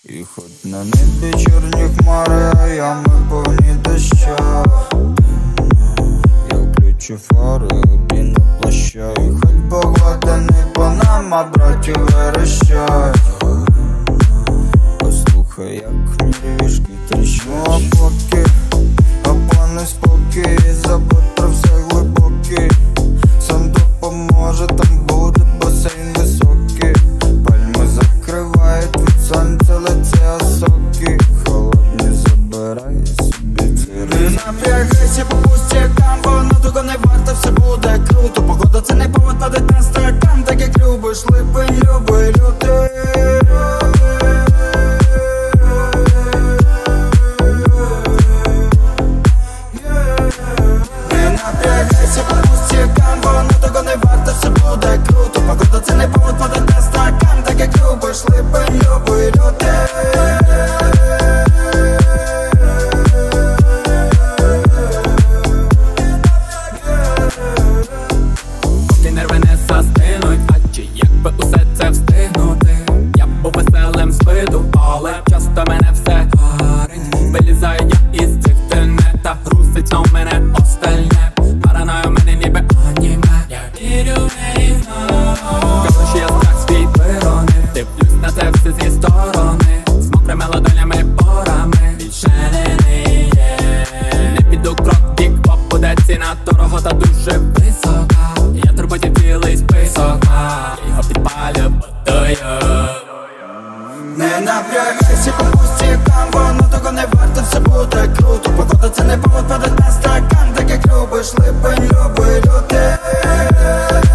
І хоч на небі чорні хмари, а ями повні доща. Я включу фари, одіну плаща. І хоч погладений по нам, а браті верещать. Послухай, як мірвішки тріщать. А пане спокій, забудь про все глибокий. Сам допоможе, там буде басейн високий. Пальми закривають від сонця лице осоки. Холодні забирай собі ці ризики. Не напрягайся по пустякам, воно того не варто, все буде круто. Погода це не повод падать на стакан, так як любиш, липень, люби люди. Не напрягайся по пустякам, воно того не варто, все буде круто. Погода це не повод падать на стакан, так як любиш, липень, люби люди. Нерви не застинуть, а чи як би усе це встигнути? Я був веселим з виду, але часто мене все гарить. Вилізаю я із цих тенета, грузить на мене остальне. Параною мене ніби аніме. Я вірю в неї знову. Кажу, що я страх свій виронив. Дивлюсь на це все зі сторони. З мокрими ладонями порами. Більше не є. Не піду крок бік, бо буде ціна дорого та дуже висока. Я турботів цілий список, я його підпалю водою. Не напрягайся по пустякам, воно того не варто, все буде круто. Погода це не повод падать на стакан, так як любиш, липень, люби люди.